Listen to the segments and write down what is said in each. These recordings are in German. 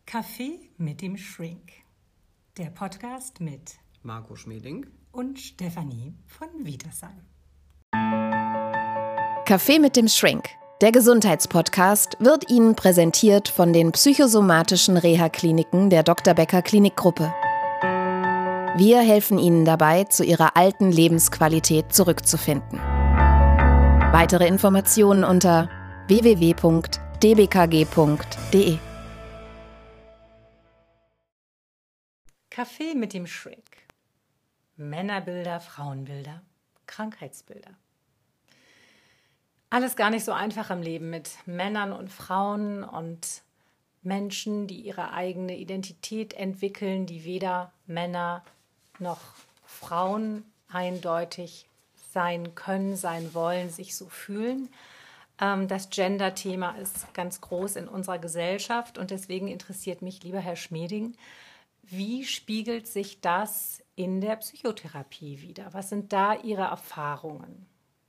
Kaffee mit dem Shrink. Der Podcast mit Marco Schmeling und Stefanie von Wietersheim. Kaffee mit dem Shrink. Der Gesundheitspodcast wird Ihnen präsentiert von den psychosomatischen Reha-Kliniken der Dr. Becker Klinikgruppe. Wir helfen Ihnen dabei, zu Ihrer alten Lebensqualität zurückzufinden. Weitere Informationen unter www.dbkg.de. Kaffee mit dem Shrink. Männerbilder, Frauenbilder, Krankheitsbilder. Alles gar nicht so einfach im Leben mit Männern und Frauen und Menschen, die ihre eigene Identität entwickeln, die weder Männer noch Frauen eindeutig sein können, sein wollen, sich so fühlen. Das Gender-Thema ist ganz groß in unserer Gesellschaft und deswegen interessiert mich, lieber Herr Schmeling, wie spiegelt sich das in der Psychotherapie wider? Was sind da Ihre Erfahrungen?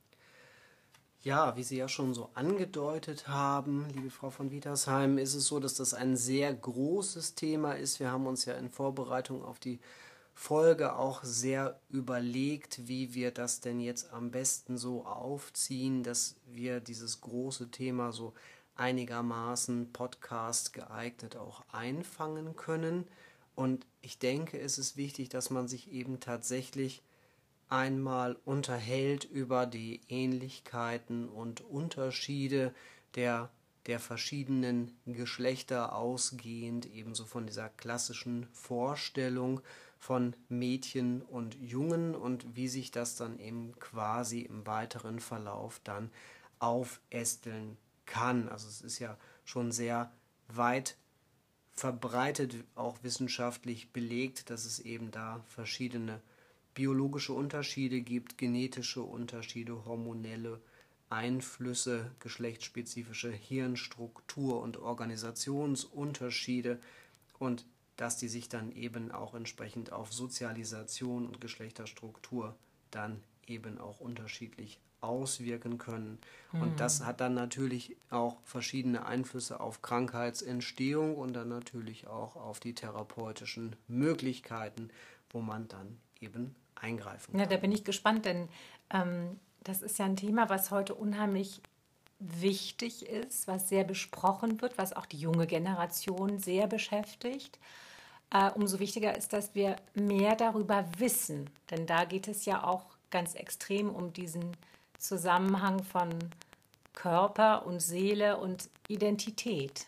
Ja, wie Sie ja schon so angedeutet haben, liebe Frau von Wietersheim, ist es so, dass das ein sehr großes Thema ist. Wir haben uns ja in Vorbereitung auf die Folge auch sehr überlegt, wie wir das denn jetzt am besten so aufziehen, dass wir dieses große Thema so einigermaßen Podcast geeignet auch einfangen können. Und ich denke, es ist wichtig, dass man sich eben tatsächlich einmal unterhält über die Ähnlichkeiten und Unterschiede der verschiedenen Geschlechter ausgehend, ebenso von dieser klassischen Vorstellung von Mädchen und Jungen und wie sich das dann eben quasi im weiteren Verlauf dann aufästeln kann. Also es ist ja schon sehr weit verbreitet, auch wissenschaftlich belegt, dass es eben da verschiedene biologische Unterschiede gibt, genetische Unterschiede, hormonelle Einflüsse, geschlechtsspezifische Hirnstruktur- und Organisationsunterschiede und dass die sich dann eben auch entsprechend auf Sozialisation und Geschlechterstruktur dann eben auch unterschiedlich auswirken können. Und das hat dann natürlich auch verschiedene Einflüsse auf Krankheitsentstehung und dann natürlich auch auf die therapeutischen Möglichkeiten, wo man dann eben eingreifen kann. Ja, da bin ich gespannt, denn das ist ja ein Thema, was heute unheimlich wichtig ist, was sehr besprochen wird, was auch die junge Generation sehr beschäftigt. Umso wichtiger ist, dass wir mehr darüber wissen, denn da geht es ja auch ganz extrem um diesen Zusammenhang von Körper und Seele und Identität.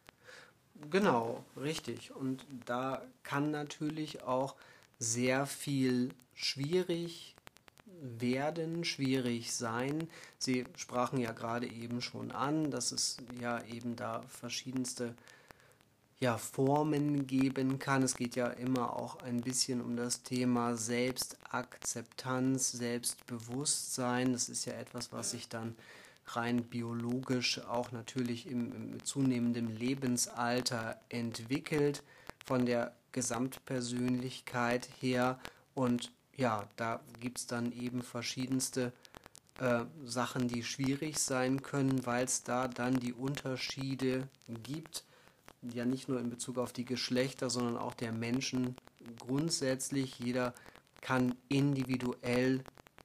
Genau, richtig. Und da kann natürlich auch sehr viel schwierig sein. Sie sprachen ja gerade eben schon an, dass es ja eben da verschiedenste Formen geben kann. Es geht ja immer auch ein bisschen um das Thema Selbstakzeptanz, Selbstbewusstsein. Das ist ja etwas, was sich dann rein biologisch auch natürlich im zunehmenden Lebensalter entwickelt, von der Gesamtpersönlichkeit her. Und ja, da gibt es dann eben verschiedenste Sachen, die schwierig sein können, weil es da dann die Unterschiede gibt, ja nicht nur in Bezug auf die Geschlechter, sondern auch der Menschen grundsätzlich. Jeder kann individuell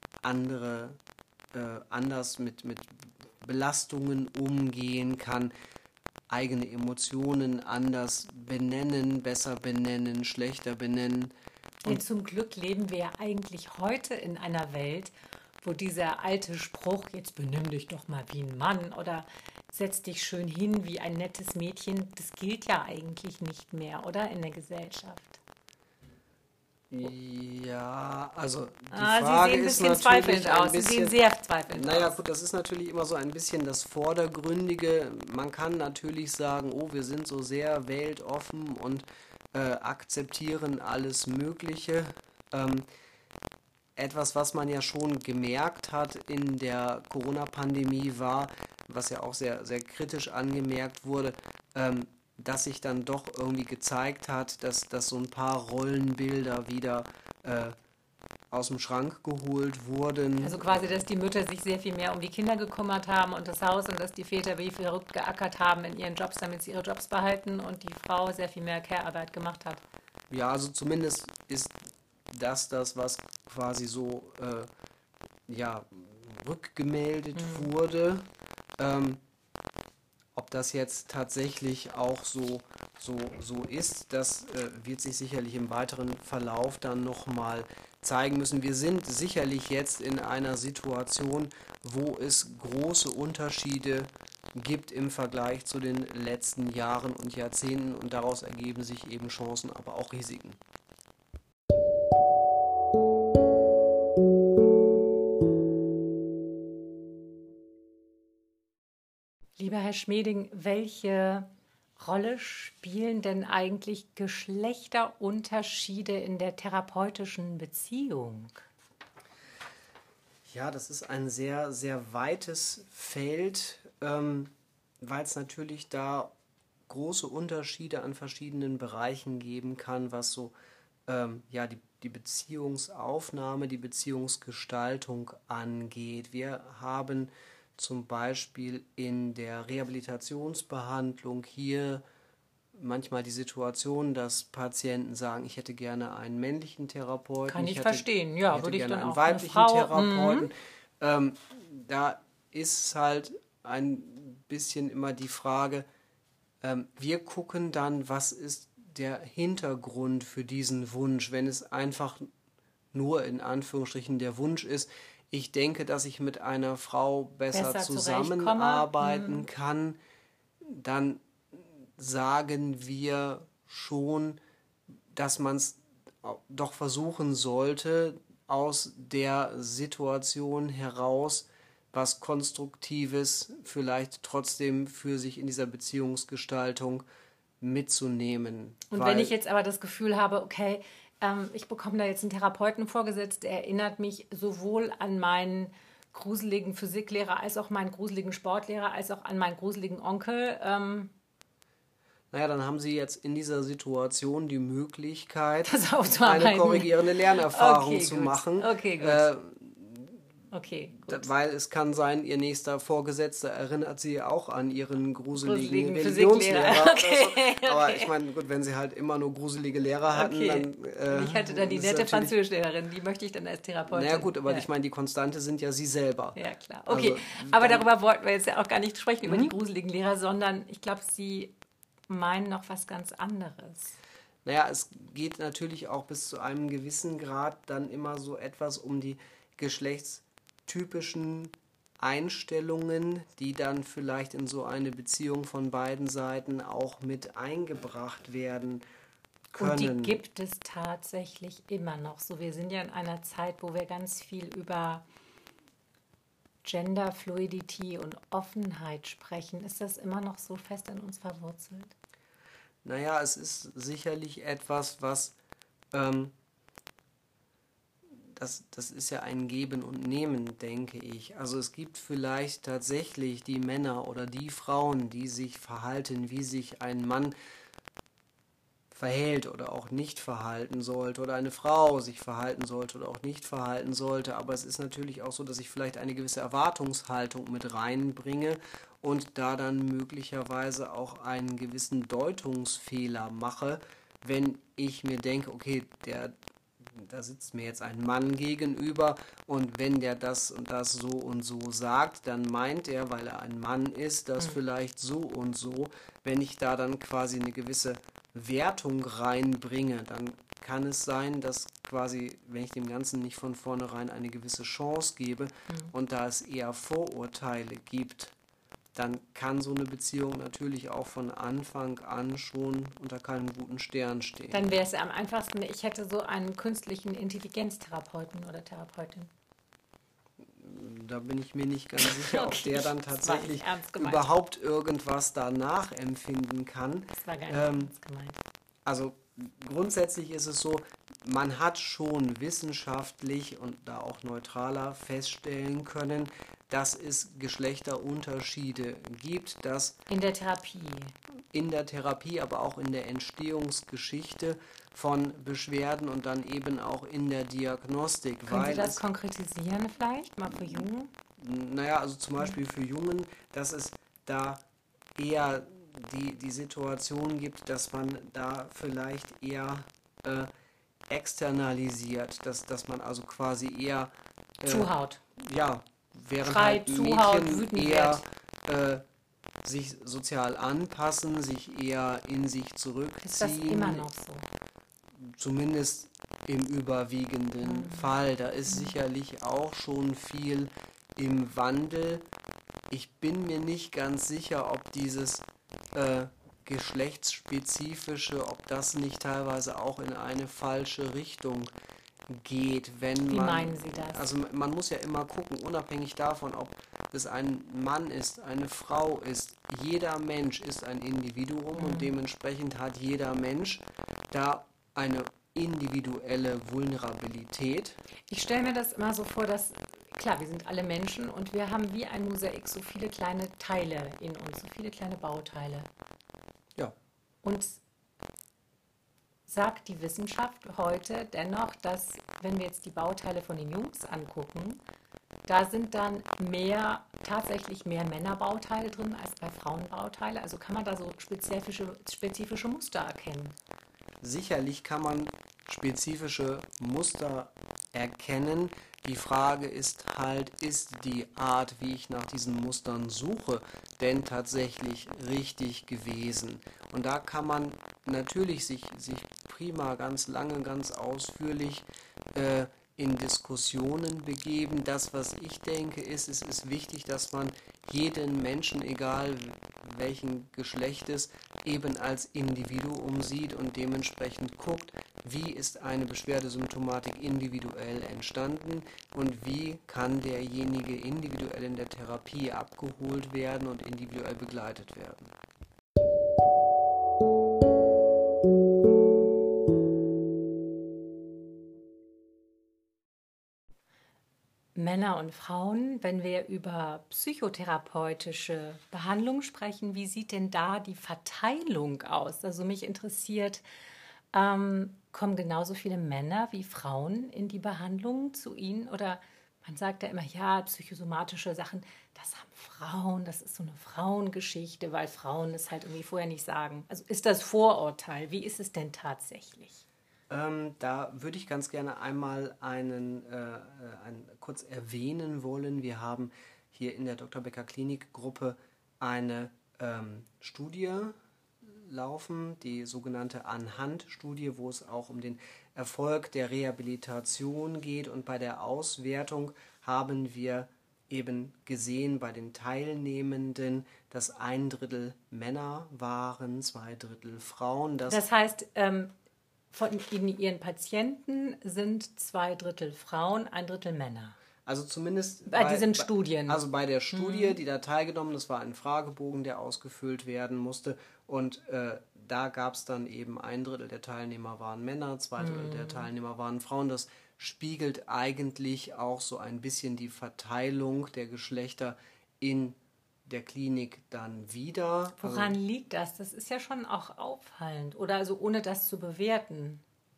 anders mit Belastungen umgehen, kann eigene Emotionen anders benennen, besser benennen, schlechter benennen. Denn zum Glück leben wir ja eigentlich heute in einer Welt, wo dieser alte Spruch, jetzt benimm dich doch mal wie ein Mann oder setz dich schön hin wie ein nettes Mädchen, das gilt ja eigentlich nicht mehr, oder? In der Gesellschaft. Ja, also die Frage ist Sie sehen ein bisschen zweifelnd aus. Sie sehen sehr zweifelnd aus. Naja, gut, das ist natürlich immer so ein bisschen das Vordergründige. Man kann natürlich sagen, oh, wir sind so sehr weltoffen und akzeptieren alles Mögliche. Etwas, was man ja schon gemerkt hat in der Corona-Pandemie war, was ja auch sehr, sehr kritisch angemerkt wurde, dass sich dann doch irgendwie gezeigt hat, dass so ein paar Rollenbilder wieder aus dem Schrank geholt wurden. Also quasi, dass die Mütter sich sehr viel mehr um die Kinder gekümmert haben und das Haus und dass die Väter wie verrückt geackert haben in ihren Jobs, damit sie ihre Jobs behalten und die Frau sehr viel mehr Care-Arbeit gemacht hat. Ja, also zumindest ist das, was quasi so rückgemeldet wurde. Ob das jetzt tatsächlich auch so ist, das wird sich sicherlich im weiteren Verlauf dann nochmal zeigen müssen. Wir sind sicherlich jetzt in einer Situation, wo es große Unterschiede gibt im Vergleich zu den letzten Jahren und Jahrzehnten und daraus ergeben sich eben Chancen, aber auch Risiken. Lieber Herr Schmedding, welche Rolle spielen denn eigentlich Geschlechterunterschiede in der therapeutischen Beziehung? Ja, das ist ein sehr, sehr weites Feld, weil es natürlich da große Unterschiede an verschiedenen Bereichen geben kann, was so die Beziehungsaufnahme, die Beziehungsgestaltung angeht. Wir haben zum Beispiel in der Rehabilitationsbehandlung hier manchmal die Situation, dass Patienten sagen, ich hätte gerne einen männlichen Therapeuten. Kann ich verstehen, ja, würde ich dann auch. Einen weiblichen Therapeuten. Da ist halt ein bisschen immer die Frage, wir gucken dann, was ist der Hintergrund für diesen Wunsch, wenn es einfach nur in Anführungsstrichen der Wunsch ist, ich denke, dass ich mit einer Frau besser zusammenarbeiten kann, dann sagen wir schon, dass man es doch versuchen sollte, aus der Situation heraus was Konstruktives vielleicht trotzdem für sich in dieser Beziehungsgestaltung mitzunehmen. Und wenn ich jetzt aber das Gefühl habe, okay, ich bekomme da jetzt einen Therapeuten vorgesetzt, der erinnert mich sowohl an meinen gruseligen Physiklehrer als auch meinen gruseligen Sportlehrer, als auch an meinen gruseligen Onkel. Naja, dann haben Sie jetzt in dieser Situation die Möglichkeit, das aufzuarbeiten. Eine korrigierende Lernerfahrung zu machen. Okay, gut. Okay, gut. Weil es kann sein, Ihr nächster Vorgesetzter erinnert Sie auch an Ihren gruseligen Religionslehrer. Okay. Aber ich meine, gut, wenn Sie halt immer nur gruselige Lehrer hatten, dann... ich hatte dann die nette Französischlehrerin, die möchte ich dann als Therapeutin. Naja gut, aber ich meine, die Konstante sind ja Sie selber. Ja, klar. Okay, also, aber darüber wollten wir jetzt ja auch gar nicht sprechen, über die gruseligen Lehrer, sondern ich glaube, Sie meinen noch was ganz anderes. Naja, es geht natürlich auch bis zu einem gewissen Grad dann immer so etwas um die geschlechtstypischen Einstellungen, die dann vielleicht in so eine Beziehung von beiden Seiten auch mit eingebracht werden können. Und die gibt es tatsächlich immer noch so. Wir sind ja in einer Zeit, wo wir ganz viel über Genderfluidity und Offenheit sprechen. Ist das immer noch so fest in uns verwurzelt? Naja, es ist sicherlich etwas, was das ist ja ein Geben und Nehmen, denke ich. Also es gibt vielleicht tatsächlich die Männer oder die Frauen, die sich verhalten, wie sich ein Mann verhält oder auch nicht verhalten sollte oder eine Frau sich verhalten sollte oder auch nicht verhalten sollte. Aber es ist natürlich auch so, dass ich vielleicht eine gewisse Erwartungshaltung mit reinbringe und da dann möglicherweise auch einen gewissen Deutungsfehler mache, wenn ich mir denke, okay, da sitzt mir jetzt ein Mann gegenüber und wenn der das und das so und so sagt, dann meint er, weil er ein Mann ist, das vielleicht so und so. Wenn ich da dann quasi eine gewisse Wertung reinbringe, dann kann es sein, dass quasi, wenn ich dem Ganzen nicht von vornherein eine gewisse Chance gebe und da es eher Vorurteile gibt, dann kann so eine Beziehung natürlich auch von Anfang an schon unter keinem guten Stern stehen. Dann wäre es am einfachsten, ich hätte so einen künstlichen Intelligenztherapeuten oder Therapeutin. Da bin ich mir nicht ganz sicher, ob der dann tatsächlich überhaupt irgendwas danach empfinden kann. Das war gar nicht ernst gemeint. Also grundsätzlich ist es so, man hat schon wissenschaftlich und da auch neutraler feststellen können, dass es Geschlechterunterschiede gibt, dass in der Therapie. in der Therapie, aber auch in der Entstehungsgeschichte von Beschwerden und dann eben auch in der Diagnostik. Können Sie das konkretisieren vielleicht, mal für Jungen? Naja, also zum Beispiel für Jungen, dass es da eher die Situation gibt, dass man da vielleicht eher externalisiert, dass man also quasi eher zuhaut. Ja, während Schreit, halt zuhaut, Mädchen wütend eher sich sozial anpassen, sich eher in sich zurückziehen. Ist das immer noch so? Zumindest im überwiegenden Fall. Da ist sicherlich auch schon viel im Wandel. Ich bin mir nicht ganz sicher, ob dieses geschlechtsspezifische, ob das nicht teilweise auch in eine falsche Richtung geht, wenn Wie man... meinen Sie das? Also man muss ja immer gucken, unabhängig davon, ob es ein Mann ist, eine Frau ist. Jeder Mensch ist ein Individuum und dementsprechend hat jeder Mensch da eine individuelle Vulnerabilität. Ich stelle mir das immer so vor, dass, klar, wir sind alle Menschen und wir haben wie ein Mosaik so viele kleine Teile in uns, so viele kleine Bauteile. Ja. Und sagt die Wissenschaft heute dennoch, dass, wenn wir jetzt die Bauteile von den Jungs angucken, da sind dann tatsächlich mehr Männerbauteile drin als bei Frauenbauteile. Also kann man da so spezifische Muster erkennen. Sicherlich kann man spezifische Muster erkennen. Die Frage ist halt, ist die Art, wie ich nach diesen Mustern suche, denn tatsächlich richtig gewesen? Und da kann man natürlich sich prima ganz lange, ganz ausführlich in Diskussionen begeben. Das, was ich denke, ist, es ist wichtig, dass man jeden Menschen, egal welchen Geschlechtes, eben als Individuum sieht und dementsprechend guckt, wie ist eine Beschwerdesymptomatik individuell entstanden und wie kann derjenige individuell in der Therapie abgeholt werden und individuell begleitet werden. Männer und Frauen, wenn wir über psychotherapeutische Behandlung sprechen, wie sieht denn da die Verteilung aus? Also mich interessiert, kommen genauso viele Männer wie Frauen in die Behandlung zu Ihnen? Oder man sagt ja immer, ja, psychosomatische Sachen, das haben Frauen, das ist so eine Frauengeschichte, weil Frauen es halt irgendwie vorher nicht sagen. Also ist das Vorurteil? Wie ist es denn tatsächlich? Da würde ich ganz gerne einmal einen kurz erwähnen wollen. Wir haben hier in der Dr. Becker Klinik-Gruppe eine Studie laufen, die sogenannte Anhand-Studie, wo es auch um den Erfolg der Rehabilitation geht. Und bei der Auswertung haben wir eben gesehen bei den Teilnehmenden, dass 1/3 Männer waren, 2/3 Frauen. Das heißt, von Ihren Patienten sind 2/3 Frauen, 1/3 Männer. Also zumindest bei diesen Studien. Also bei der Studie, die da teilgenommen, das war ein Fragebogen, der ausgefüllt werden musste. Und da gab es dann eben 1/3 der Teilnehmer waren Männer, 2/3 der Teilnehmer waren Frauen. Das spiegelt eigentlich auch so ein bisschen die Verteilung der Geschlechter in der Klinik dann wider. Woran liegt das? Das ist ja schon auch auffallend. Oder also ohne das zu bewerten.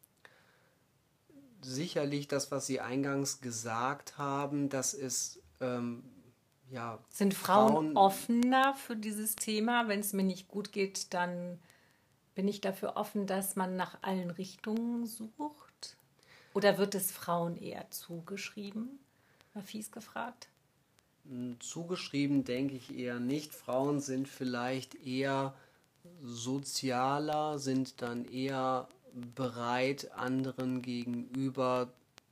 Sicherlich das, was Sie eingangs gesagt haben, das ist Sind Frauen offener für dieses Thema? Wenn es mir nicht gut geht, dann bin ich dafür offen, dass man nach allen Richtungen sucht? Oder wird es Frauen eher zugeschrieben? Mal fies gefragt. Zugeschrieben denke ich eher nicht. Frauen sind vielleicht eher sozialer, sind dann eher bereit, anderen gegenüber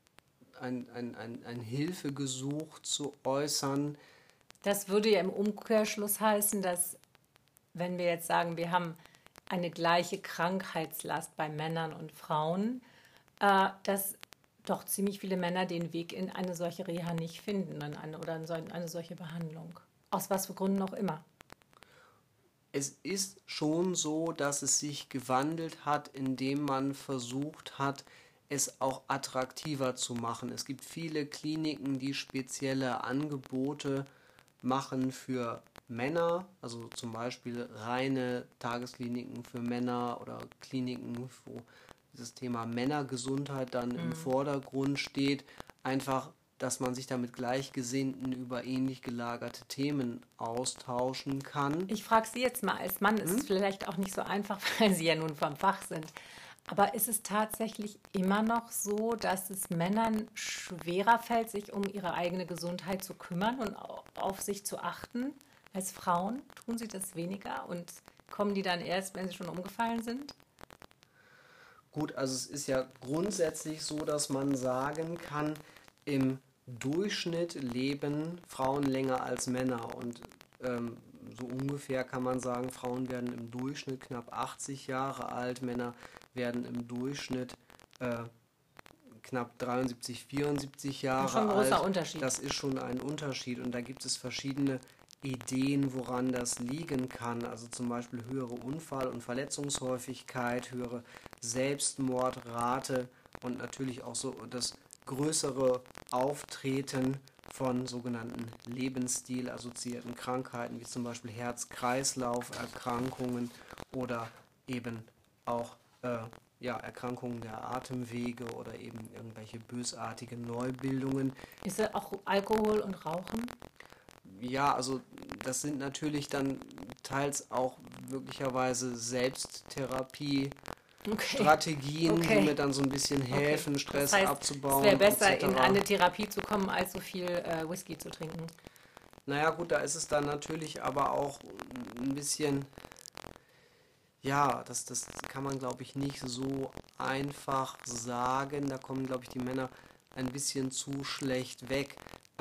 ein Hilfegesuch zu äußern. Das würde ja im Umkehrschluss heißen, dass, wenn wir jetzt sagen, wir haben eine gleiche Krankheitslast bei Männern und Frauen, dass doch ziemlich viele Männer den Weg in eine solche Reha nicht finden oder in eine solche Behandlung. Aus was für Gründen auch immer. Es ist schon so, dass es sich gewandelt hat, indem man versucht hat, es auch attraktiver zu machen. Es gibt viele Kliniken, die spezielle Angebote machen für Männer, also zum Beispiel reine Tageskliniken für Männer oder Kliniken, wo dieses Thema Männergesundheit dann im Vordergrund steht, einfach, dass man sich da mit Gleichgesinnten über ähnlich gelagerte Themen austauschen kann. Ich frage Sie jetzt mal, als Mann ist es vielleicht auch nicht so einfach, weil Sie ja nun vom Fach sind. Aber ist es tatsächlich immer noch so, dass es Männern schwerer fällt, sich um ihre eigene Gesundheit zu kümmern und auf sich zu achten als Frauen? Tun sie das weniger und kommen die dann erst, wenn sie schon umgefallen sind? Gut, also es ist ja grundsätzlich so, dass man sagen kann, im Durchschnitt leben Frauen länger als Männer und so ungefähr kann man sagen, Frauen werden im Durchschnitt knapp 80 Jahre alt, Männer werden im Durchschnitt knapp 73, 74 Jahre alt. Schon ein großer Unterschied. Das ist schon ein Unterschied und da gibt es verschiedene Ideen, woran das liegen kann. Also zum Beispiel höhere Unfall- und Verletzungshäufigkeit, höhere Selbstmordrate und natürlich auch so das größere Auftreten von sogenannten Lebensstil-assoziierten Krankheiten, wie zum Beispiel Herz-Kreislauf-Erkrankungen oder eben auch Erkrankungen der Atemwege oder eben irgendwelche bösartige Neubildungen. Ist es auch Alkohol und Rauchen? Ja, also das sind natürlich dann teils auch möglicherweise Selbsttherapie-Strategien, die mir dann so ein bisschen helfen, Stress das heißt, abzubauen. Es wäre besser, etc. in eine Therapie zu kommen, als so viel Whisky zu trinken. Naja gut, da ist es dann natürlich aber auch ein bisschen, ja, das kann man glaube ich nicht so einfach sagen. Da kommen glaube ich die Männer ein bisschen zu schlecht weg.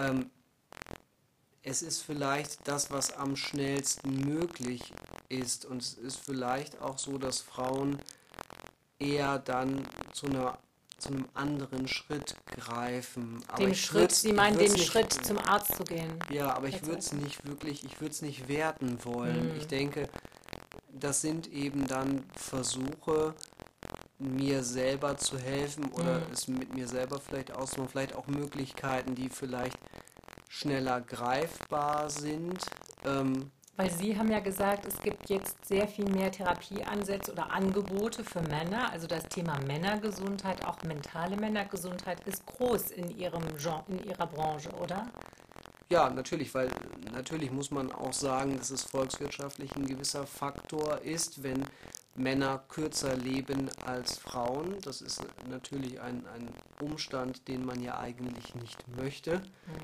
Es ist vielleicht das, was am schnellsten möglich ist. Und es ist vielleicht auch so, dass Frauen eher dann zu einem anderen Schritt greifen. Aber Sie meinen den Schritt, zum Arzt zu gehen. Ja, aber ich würde es nicht werten wollen. Ich denke, das sind eben dann Versuche, mir selber zu helfen oder es mit mir selber vielleicht auszumachen, vielleicht auch Möglichkeiten, die vielleicht schneller greifbar sind. Weil Sie haben ja gesagt, es gibt jetzt sehr viel mehr Therapieansätze oder Angebote für Männer. Also das Thema Männergesundheit, auch mentale Männergesundheit, ist groß in Ihrem Genre, in Ihrer Branche, oder? Ja, natürlich, weil natürlich muss man auch sagen, dass es volkswirtschaftlich ein gewisser Faktor ist, wenn Männer kürzer leben als Frauen. Das ist natürlich ein Umstand, den man ja eigentlich nicht möchte.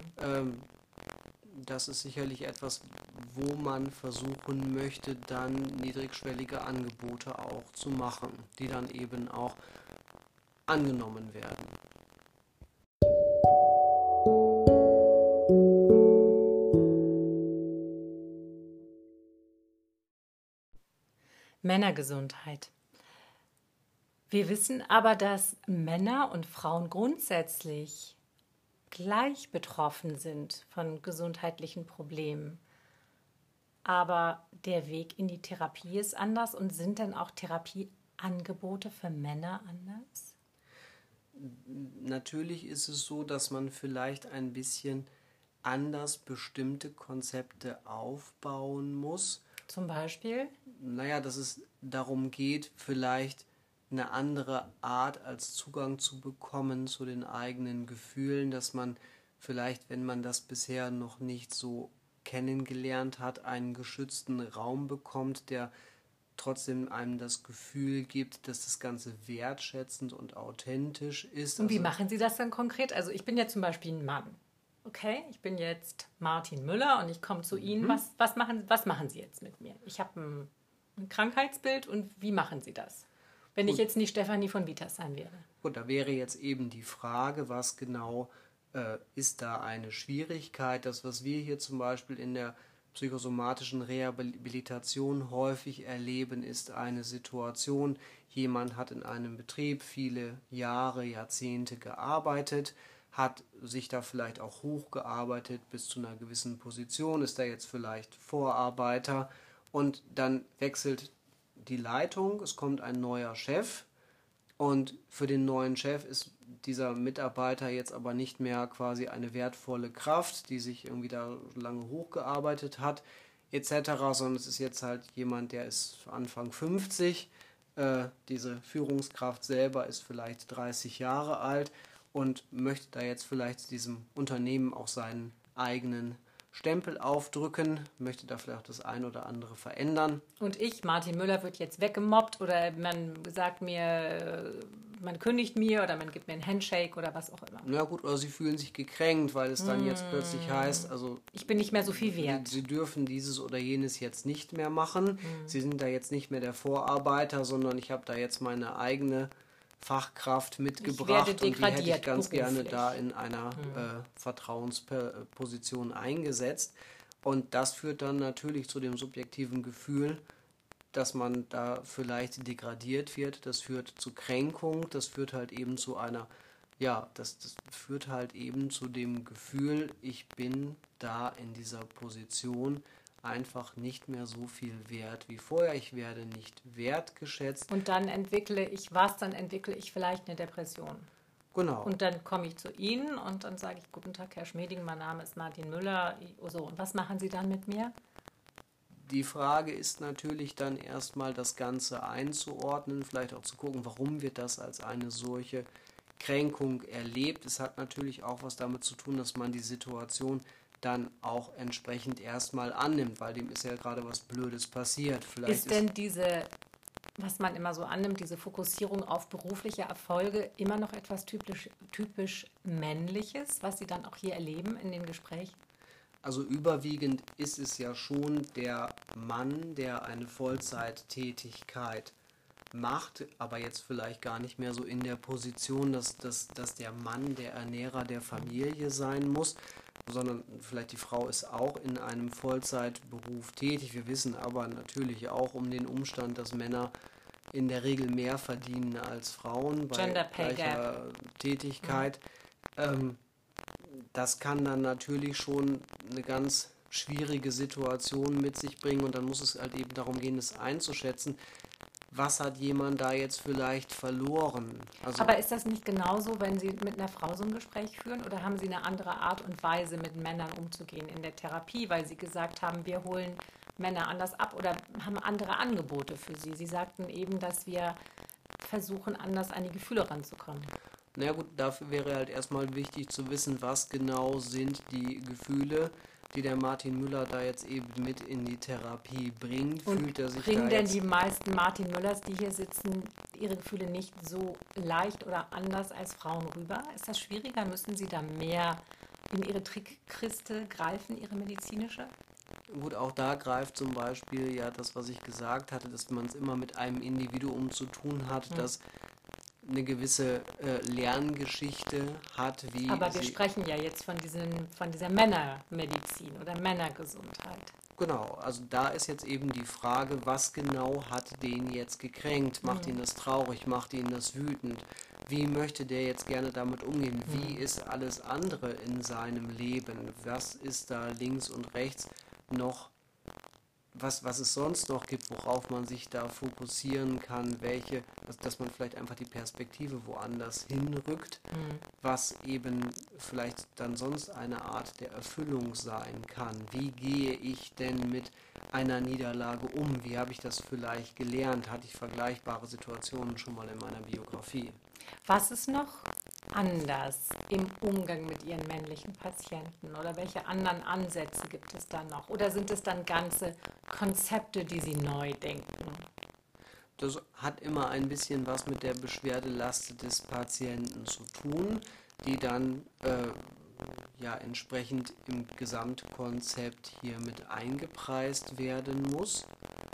Das ist sicherlich etwas, wo man versuchen möchte, dann niedrigschwellige Angebote auch zu machen, die dann eben auch angenommen werden. Männergesundheit. Wir wissen aber, dass Männer und Frauen grundsätzlich gleich betroffen sind von gesundheitlichen Problemen. Aber der Weg in die Therapie ist anders und sind dann auch Therapieangebote für Männer anders? Natürlich ist es so, dass man vielleicht ein bisschen anders bestimmte Konzepte aufbauen muss. Zum Beispiel? Naja, dass es darum geht, vielleicht eine andere Art als Zugang zu bekommen zu den eigenen Gefühlen, dass man vielleicht, wenn man das bisher noch nicht so kennengelernt hat, einen geschützten Raum bekommt, der trotzdem einem das Gefühl gibt, dass das Ganze wertschätzend und authentisch ist. Und wie machen Sie das dann konkret? Also ich bin ja zum Beispiel ein Mann. Okay, ich bin jetzt Martin Müller und ich komme zu Ihnen. Was machen Sie jetzt mit mir? Ich habe ein Krankheitsbild und wie machen Sie das? Wenn ich jetzt nicht Stefanie von Wietersheim wäre. Gut, da wäre jetzt eben die Frage, was genau ist da eine Schwierigkeit? Das, was wir hier zum Beispiel in der psychosomatischen Rehabilitation häufig erleben, ist eine Situation, jemand hat in einem Betrieb viele Jahre, Jahrzehnte gearbeitet, hat sich da vielleicht auch hochgearbeitet bis zu einer gewissen Position, ist da jetzt vielleicht Vorarbeiter und dann wechselt die Leitung, es kommt ein neuer Chef Und für den neuen Chef ist dieser Mitarbeiter jetzt aber nicht mehr quasi eine wertvolle Kraft, die sich irgendwie da lange hochgearbeitet hat, etc., sondern es ist jetzt halt jemand, der ist Anfang 50. Diese Führungskraft selber ist vielleicht 30 Jahre alt und möchte da jetzt vielleicht diesem Unternehmen auch seinen eigenen Stempel aufdrücken, möchte da vielleicht auch das ein oder andere verändern. Und ich, Martin Müller, wird jetzt weggemobbt oder man sagt mir, man kündigt mir oder man gibt mir einen Handshake oder was auch immer. Na gut, oder sie fühlen sich gekränkt, weil es dann jetzt plötzlich heißt, also ich bin nicht mehr so viel wert. Sie dürfen dieses oder jenes jetzt nicht mehr machen. Sie sind da jetzt nicht mehr der Vorarbeiter, sondern ich habe da jetzt meine eigene Fachkraft mitgebracht und die hätte ich ganz gerne da in einer Vertrauensposition eingesetzt. Und das führt dann natürlich zu dem subjektiven Gefühl, dass man da vielleicht degradiert wird. Das führt zu Kränkung, das führt halt eben zu einer, ja, das führt halt eben zu dem Gefühl, ich bin da in dieser Position einfach nicht mehr so viel wert wie vorher. Ich werde nicht wertgeschätzt. Und dann entwickle ich was? Dann entwickle ich vielleicht eine Depression. Genau. Und dann komme ich zu Ihnen und dann sage ich, guten Tag, Herr Schmeding, mein Name ist Martin Müller. So, und was machen Sie dann mit mir? Die Frage ist natürlich dann erstmal das Ganze einzuordnen, vielleicht auch zu gucken, warum wird das als eine solche Kränkung erlebt. Es hat natürlich auch was damit zu tun, dass man die Situation dann auch entsprechend erstmal annimmt, weil dem ist ja gerade was Blödes passiert. Vielleicht ist denn diese, was man immer so annimmt, diese Fokussierung auf berufliche Erfolge immer noch etwas typisch Männliches, was Sie dann auch hier erleben in den Gesprächen? Also überwiegend ist es ja schon der Mann, der eine Vollzeittätigkeit macht, aber jetzt vielleicht gar nicht mehr so in der Position, dass der Mann der Ernährer der Familie sein muss, sondern vielleicht die Frau ist auch in einem Vollzeitberuf tätig. Wir wissen aber natürlich auch um den Umstand, dass Männer in der Regel mehr verdienen als Frauen bei Gender Pay gleicher Tätigkeit. Das kann dann natürlich schon eine ganz schwierige Situation mit sich bringen und dann muss es halt eben darum gehen, es einzuschätzen. Was hat jemand da jetzt vielleicht verloren? Also, aber ist das nicht genauso, wenn Sie mit einer Frau so ein Gespräch führen oder haben Sie eine andere Art und Weise, mit Männern umzugehen in der Therapie, weil Sie gesagt haben, wir holen Männer anders ab oder haben andere Angebote für Sie? Sie sagten eben, dass wir versuchen, anders an die Gefühle ranzukommen. Na gut, dafür wäre halt erstmal wichtig zu wissen, was genau sind die Gefühle, die der Martin Müller da jetzt eben mit in die Therapie bringt. Und fühlt er sich bringen da denn jetzt die meisten Martin Müllers, die hier sitzen, ihre Gefühle nicht so leicht oder anders als Frauen rüber? Ist das schwieriger? Müssen Sie da mehr in Ihre Trickkiste greifen, Ihre medizinische? Gut, auch da greift zum Beispiel ja das, was ich gesagt hatte, dass man es immer mit einem Individuum zu tun hat, das eine gewisse Lerngeschichte hat, wie aber wir sprechen ja jetzt von dieser Männermedizin oder Männergesundheit. Genau, also da ist jetzt eben die Frage, was genau hat den jetzt gekränkt? Macht ihn das traurig? Macht ihn das wütend? Wie möchte der jetzt gerne damit umgehen? Wie ist alles andere in seinem Leben? Was ist da links und rechts noch, was es sonst noch gibt, worauf man sich da fokussieren kann, dass man vielleicht einfach die Perspektive woanders hinrückt, was eben vielleicht dann sonst eine Art der Erfüllung sein kann. Wie gehe ich denn mit einer Niederlage um? Wie habe ich das vielleicht gelernt? Hatte ich vergleichbare Situationen schon mal in meiner Biografie? Was ist noch anders im Umgang mit Ihren männlichen Patienten oder welche anderen Ansätze gibt es da noch? Oder sind es dann ganze Konzepte, die Sie neu denken? Das hat immer ein bisschen was mit der Beschwerdelast des Patienten zu tun, die dann entsprechend im Gesamtkonzept hier mit eingepreist werden muss.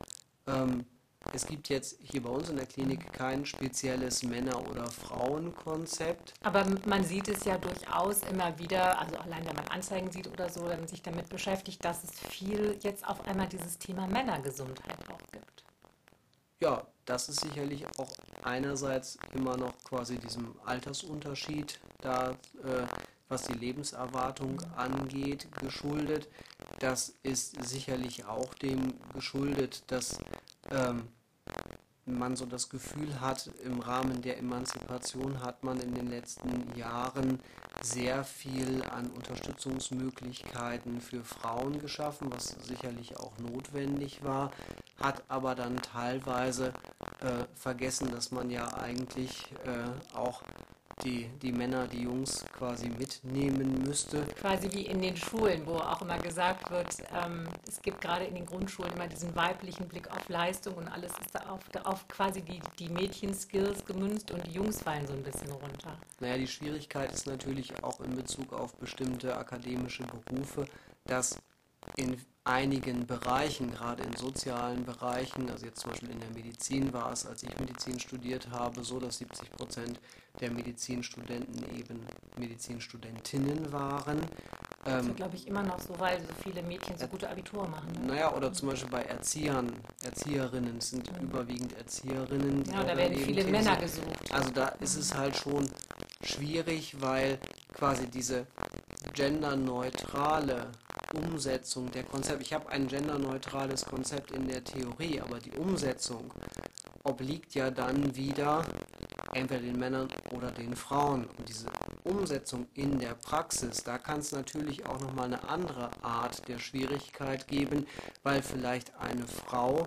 Es gibt jetzt hier bei uns in der Klinik kein spezielles Männer- oder Frauenkonzept. Aber man sieht es ja durchaus immer wieder, also allein wenn man Anzeigen sieht oder so, dann sich damit beschäftigt, dass es viel jetzt auf einmal dieses Thema Männergesundheit auch gibt. Ja, das ist sicherlich auch einerseits immer noch quasi diesem Altersunterschied da, was die Lebenserwartung angeht, geschuldet. Das ist sicherlich auch dem geschuldet, dass man so das Gefühl hat, im Rahmen der Emanzipation hat man in den letzten Jahren sehr viel an Unterstützungsmöglichkeiten für Frauen geschaffen, was sicherlich auch notwendig war, hat aber dann teilweise vergessen, dass man ja eigentlich auch die Männer, die Jungs quasi mitnehmen müsste. Quasi wie in den Schulen, wo auch immer gesagt wird, es gibt gerade in den Grundschulen immer diesen weiblichen Blick auf Leistung und alles ist da auf quasi die Mädchen-Skills gemünzt und die Jungs fallen so ein bisschen runter. Naja, die Schwierigkeit ist natürlich auch in Bezug auf bestimmte akademische Berufe, dass in einigen Bereichen, gerade in sozialen Bereichen, also jetzt zum Beispiel in der Medizin war es, als ich Medizin studiert habe, so, dass 70% der Medizinstudenten eben Medizinstudentinnen waren. Das ist, glaube ich, immer noch so, weil so viele Mädchen so gute Abitur machen. Ne? Naja, oder zum Beispiel bei Erzieherinnen, es sind überwiegend Erzieherinnen. Ja, da werden viele Männer gesucht. Also da ist es halt schon schwierig, weil quasi diese genderneutrale Umsetzung der Konzepte, ich habe ein genderneutrales Konzept in der Theorie, aber die Umsetzung obliegt ja dann wieder entweder den Männern oder den Frauen. Und diese Umsetzung in der Praxis, da kann es natürlich auch nochmal eine andere Art der Schwierigkeit geben, weil vielleicht eine Frau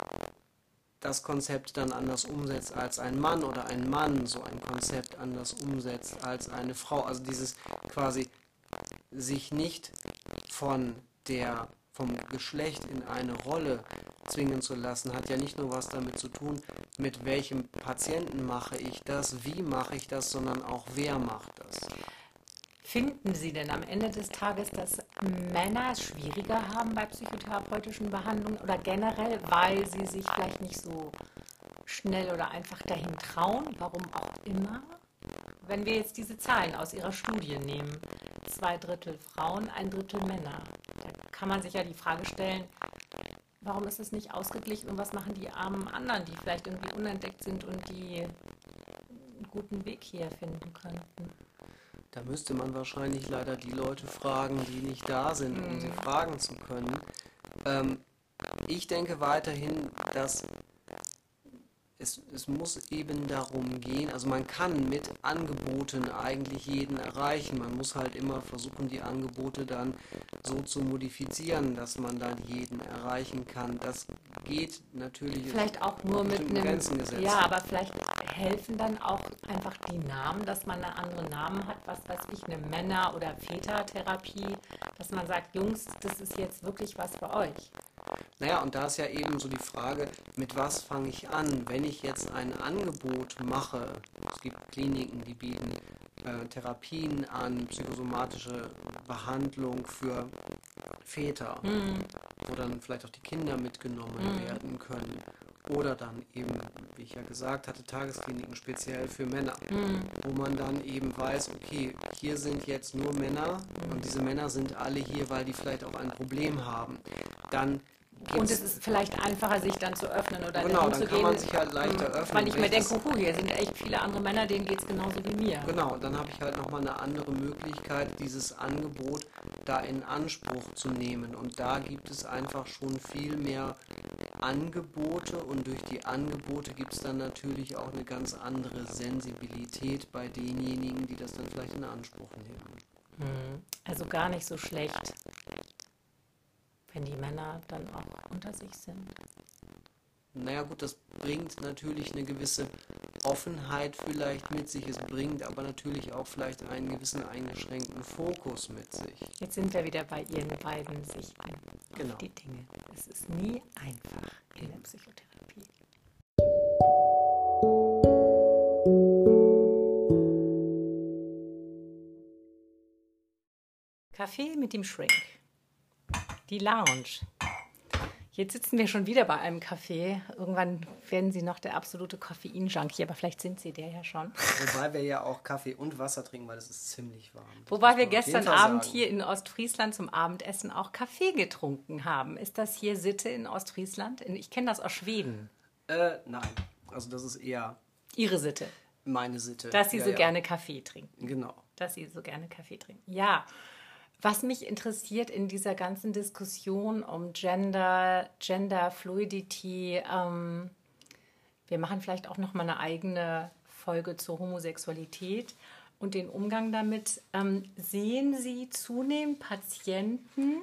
das Konzept dann anders umsetzt als ein Mann oder ein Mann so ein Konzept anders umsetzt als eine Frau. Also dieses quasi sich nicht vom Geschlecht in eine Rolle zwingen zu lassen, hat ja nicht nur was damit zu tun, mit welchem Patienten mache ich das, wie mache ich das, sondern auch wer macht das. Finden Sie denn am Ende des Tages, dass Männer es schwieriger haben bei psychotherapeutischen Behandlungen oder generell, weil sie sich vielleicht nicht so schnell oder einfach dahin trauen, warum auch immer? Wenn wir jetzt diese Zahlen aus Ihrer Studie nehmen, 2/3 Frauen, 1/3 Männer, da kann man sich ja die Frage stellen, warum ist es nicht ausgeglichen und was machen die armen anderen, die vielleicht irgendwie unentdeckt sind und die einen guten Weg hier finden könnten? Da müsste man wahrscheinlich leider die Leute fragen, die nicht da sind, um sie fragen zu können. Ich denke weiterhin, dass es muss eben darum gehen, also man kann mit Angeboten eigentlich jeden erreichen. Man muss halt immer versuchen, die Angebote dann so zu modifizieren, dass man dann jeden erreichen kann. Das geht natürlich vielleicht auch nur mit einem Grenzen gesetzt. Ja, aber vielleicht helfen dann auch einfach die Namen, dass man einen anderen Namen hat, was weiß ich, eine Männer- oder Vätertherapie, dass man sagt, Jungs, das ist jetzt wirklich was für euch. Naja, und da ist ja eben so die Frage, mit was fange ich an? Wenn ich jetzt ein Angebot mache, es gibt Kliniken, die bieten Therapien an, psychosomatische Behandlung für Väter, wo dann vielleicht auch die Kinder mitgenommen werden können. Oder dann eben, wie ich ja gesagt hatte, Tageskliniken speziell für Männer, wo man dann eben weiß, okay, hier sind jetzt nur Männer und diese Männer sind alle hier, weil die vielleicht auch ein Problem haben. Dann und es ist vielleicht einfacher, sich dann zu öffnen oder genau, dahin zu dann kann gehen, man sich halt leichter öffnen. weil ich mir denke, hier sind echt viele andere Männer, denen geht es genauso wie mir. Genau, dann habe ich halt nochmal eine andere Möglichkeit, dieses Angebot da in Anspruch zu nehmen. Und da gibt es einfach schon viel mehr Angebote und durch die Angebote gibt es dann natürlich auch eine ganz andere Sensibilität bei denjenigen, die das dann vielleicht in Anspruch nehmen. Also gar nicht so schlecht, wenn die Männer dann auch unter sich sind. Naja gut, das bringt natürlich eine gewisse Offenheit vielleicht mit sich. Es bringt aber natürlich auch vielleicht einen gewissen eingeschränkten Fokus mit sich. Jetzt sind wir wieder bei Ihren beiden Sichten Genau. auf die Dinge. Es ist nie einfach in der Psychotherapie. Kaffee mit dem Shrink. Die Lounge. Jetzt sitzen wir schon wieder bei einem Café. Irgendwann werden Sie noch der absolute Koffein-Junkie, aber vielleicht sind Sie der ja schon. Wobei wir ja auch Kaffee und Wasser trinken, weil es ist ziemlich warm. Wobei wir gestern Abend hier in Ostfriesland zum Abendessen auch Kaffee getrunken haben. Ist das hier Sitte in Ostfriesland? Ich kenne das aus Schweden. Nein, also das ist eher Ihre Sitte. meine Sitte. Dass Sie so gerne Kaffee trinken. Genau. Dass Sie so gerne Kaffee trinken. Ja. Was mich interessiert in dieser ganzen Diskussion um Gender Fluidity, wir machen vielleicht auch noch mal eine eigene Folge zur Homosexualität und den Umgang damit. Sehen Sie zunehmend Patienten,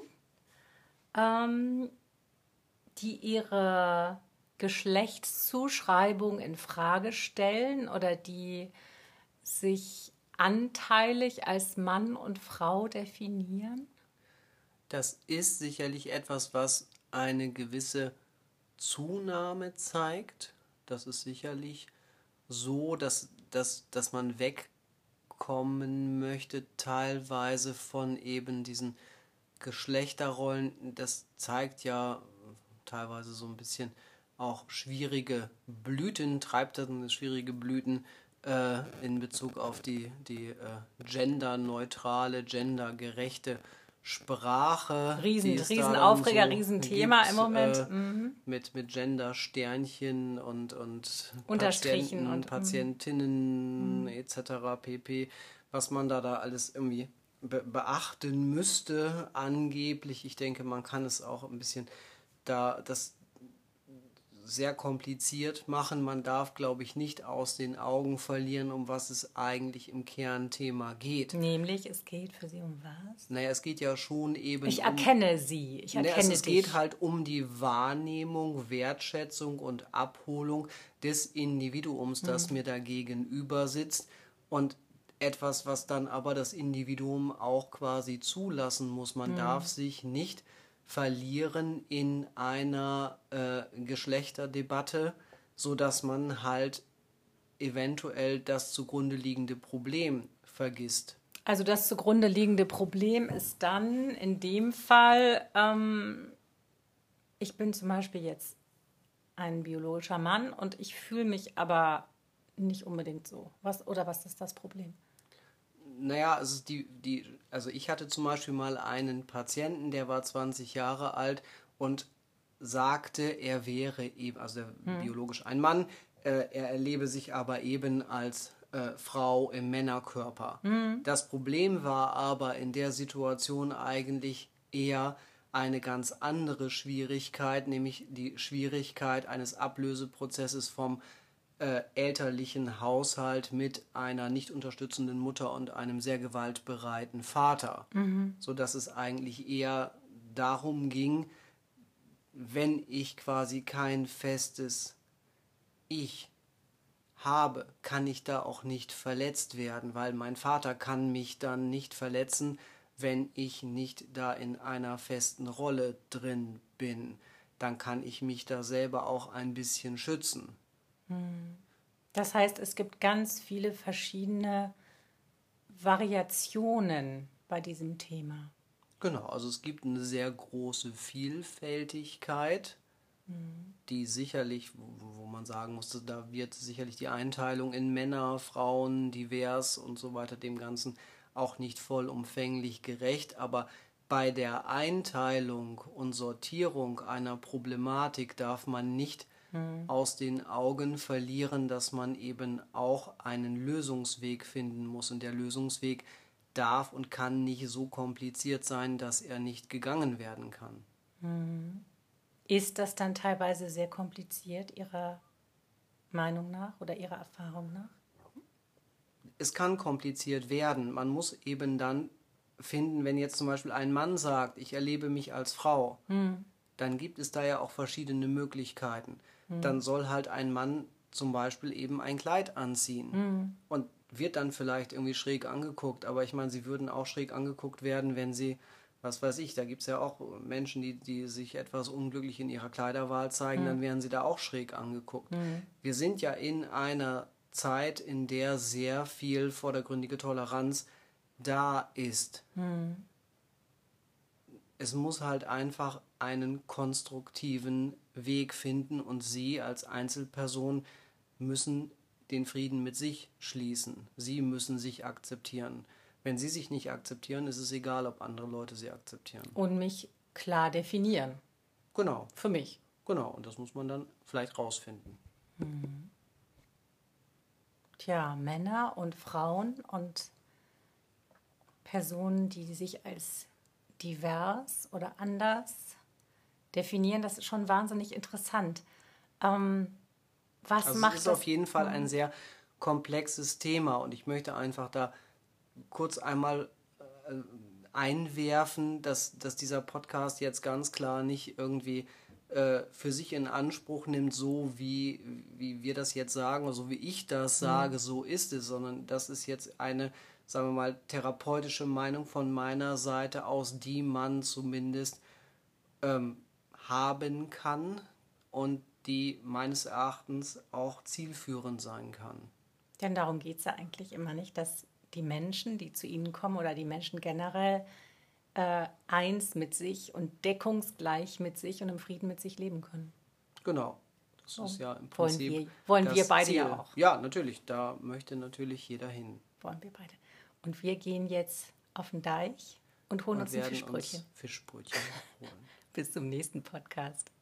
die ihre Geschlechtszuschreibung in Frage stellen oder die sich anteilig als Mann und Frau definieren? Das ist sicherlich etwas, was eine gewisse Zunahme zeigt. Das ist sicherlich so, dass man wegkommen möchte, teilweise von eben diesen Geschlechterrollen. Das zeigt ja teilweise so ein bisschen auch schwierige Blüten, treibt dann schwierige Blüten in Bezug auf die genderneutrale, gendergerechte Sprache. Riesenaufreger, Riesenthema im Moment. Mit Gender-Sternchen und Unterstrichen und Patientinnen etc. pp. Was man da alles irgendwie beachten müsste, angeblich. Ich denke, man kann es auch ein bisschen das sehr kompliziert machen. Man darf, glaube ich, nicht aus den Augen verlieren, um was es eigentlich im Kernthema geht. Nämlich, es geht für Sie um was? Naja, es geht ja schon eben Ich erkenne Sie, ich erkenne es geht halt um die Wahrnehmung, Wertschätzung und Abholung des Individuums, das mir da gegenüber sitzt. Und etwas, was dann aber das Individuum auch quasi zulassen muss. Man darf sich nicht verlieren in einer Geschlechterdebatte, sodass man halt eventuell das zugrunde liegende Problem vergisst. Also das zugrunde liegende Problem ist dann in dem Fall, ich bin zum Beispiel jetzt ein biologischer Mann und ich fühle mich aber nicht unbedingt so. Was ist das Problem? Naja, also also ich hatte zum Beispiel mal einen Patienten, der war 20 Jahre alt und sagte, er wäre eben, also biologisch ein Mann, er erlebe sich aber eben als Frau im Männerkörper. Das Problem war aber in der Situation eigentlich eher eine ganz andere Schwierigkeit, nämlich die Schwierigkeit eines Ablöseprozesses vom elterlichen Haushalt mit einer nicht unterstützenden Mutter und einem sehr gewaltbereiten Vater. Sodass es eigentlich eher darum ging, wenn ich quasi kein festes Ich habe, kann ich da auch nicht verletzt werden, weil mein Vater kann mich dann nicht verletzen, wenn ich nicht da in einer festen Rolle drin bin. Dann kann ich mich da selber auch ein bisschen schützen. Das heißt, es gibt ganz viele verschiedene Variationen bei diesem Thema. Genau, also es gibt eine sehr große Vielfältigkeit, die sicherlich, wo man sagen musste, da wird sicherlich die Einteilung in Männer, Frauen, divers und so weiter dem Ganzen auch nicht vollumfänglich gerecht, aber bei der Einteilung und Sortierung einer Problematik darf man nicht aus den Augen verlieren, dass man eben auch einen Lösungsweg finden muss. Und der Lösungsweg darf und kann nicht so kompliziert sein, dass er nicht gegangen werden kann. Ist das dann teilweise sehr kompliziert, Ihrer Meinung nach oder Ihrer Erfahrung nach? Es kann kompliziert werden. Man muss eben dann finden, wenn jetzt zum Beispiel ein Mann sagt, ich erlebe mich als Frau, dann gibt es da ja auch verschiedene Möglichkeiten. Dann soll halt ein Mann zum Beispiel eben ein Kleid anziehen und wird dann vielleicht irgendwie schräg angeguckt, aber ich meine, sie würden auch schräg angeguckt werden, wenn sie, was weiß ich, da gibt es ja auch Menschen, die sich etwas unglücklich in ihrer Kleiderwahl zeigen, dann werden sie da auch schräg angeguckt. Wir sind ja in einer Zeit, in der sehr viel vordergründige Toleranz da ist. Es muss halt einfach einen konstruktiven Weg finden und Sie als Einzelperson müssen den Frieden mit sich schließen. Sie müssen sich akzeptieren. Wenn Sie sich nicht akzeptieren, ist es egal, ob andere Leute Sie akzeptieren. Und mich klar definieren. Genau. Für mich. Genau, und das muss man dann vielleicht rausfinden. Tja, Männer und Frauen und Personen, die sich als divers oder anders definieren, das ist schon wahnsinnig interessant. Was also macht es ist das? auf jeden Fall ein sehr komplexes Thema und ich möchte einfach da kurz einmal einwerfen, dass dieser Podcast jetzt ganz klar nicht irgendwie für sich in Anspruch nimmt, so wie wir das jetzt sagen, oder so wie ich das sage, so ist es, sondern das ist jetzt eine, sagen wir mal, therapeutische Meinung von meiner Seite aus, die man zumindest haben kann und die meines Erachtens auch zielführend sein kann. Denn darum geht es ja eigentlich immer nicht, dass die Menschen, die zu Ihnen kommen oder die Menschen generell eins mit sich und deckungsgleich mit sich und im Frieden mit sich leben können. Genau. Das ist ja im Wollen Prinzip wollen wir das beide Ziel. ja auch. Ja, natürlich. Da möchte natürlich jeder hin. Wollen wir beide. Und wir gehen jetzt auf den Deich und holen uns ein werden Fischbrötchen. uns Fischbrötchen holen. Bis zum nächsten Podcast.